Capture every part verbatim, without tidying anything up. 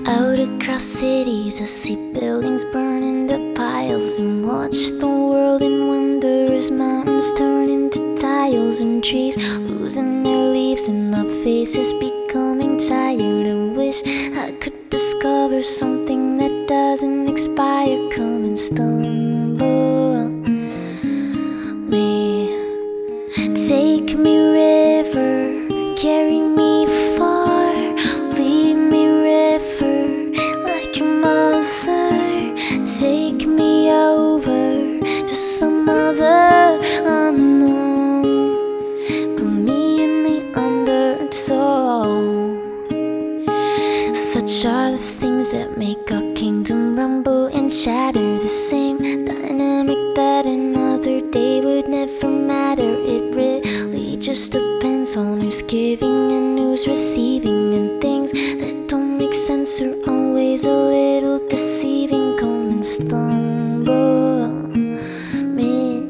Out across cities, I see buildings burn into piles, and watch the world in wonder as mountains turn into tiles, and trees losing their leaves, and our faces becoming tired. I wish I could discover something that doesn't expire. Come and stumble me, take me, river, carry me far, lead me, river, like a mother. Take me over to some other unknown, put me in the undertow. Such are the things that make our kingdom rumble and shatter, the same dynamic that another day would never matter. It really just depends on who's giving and who's receiving, and things that don't make sense are always a little deceiving. Come and stumble me,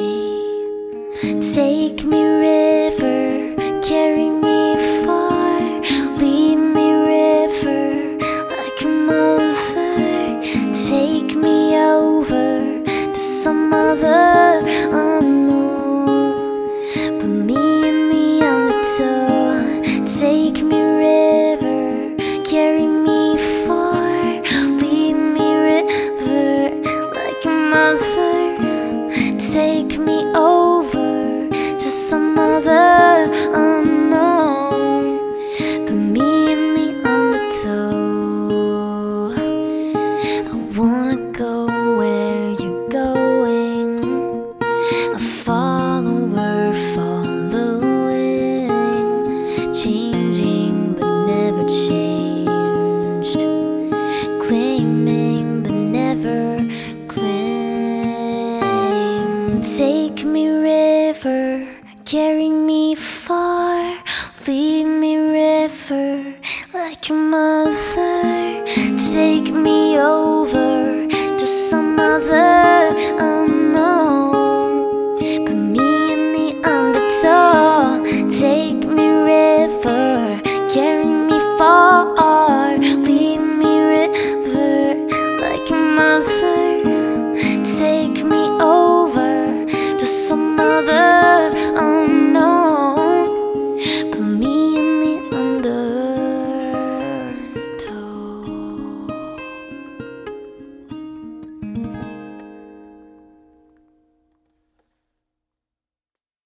take me, river, carry me far, lead me, river, like a mother. Take me over to some other unknown, put me in the undertow. Take me, river, carry me far, lead me, river, like a mother. Take me over to some other unknown, put me in the undertow. I wanna go where you're going, a follower following, changing but never changed, claiming but never claimed. Take me, river, carry me far, lead me, river, like a mother.